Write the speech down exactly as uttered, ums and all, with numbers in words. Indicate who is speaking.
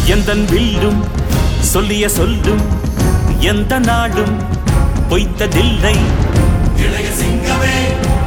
Speaker 1: எந்தன் வில்லும் சொல்லிய சொல்லும் எந்த நாடும் பொய்த்ததில்லை.
Speaker 2: இளைய சிங்கமே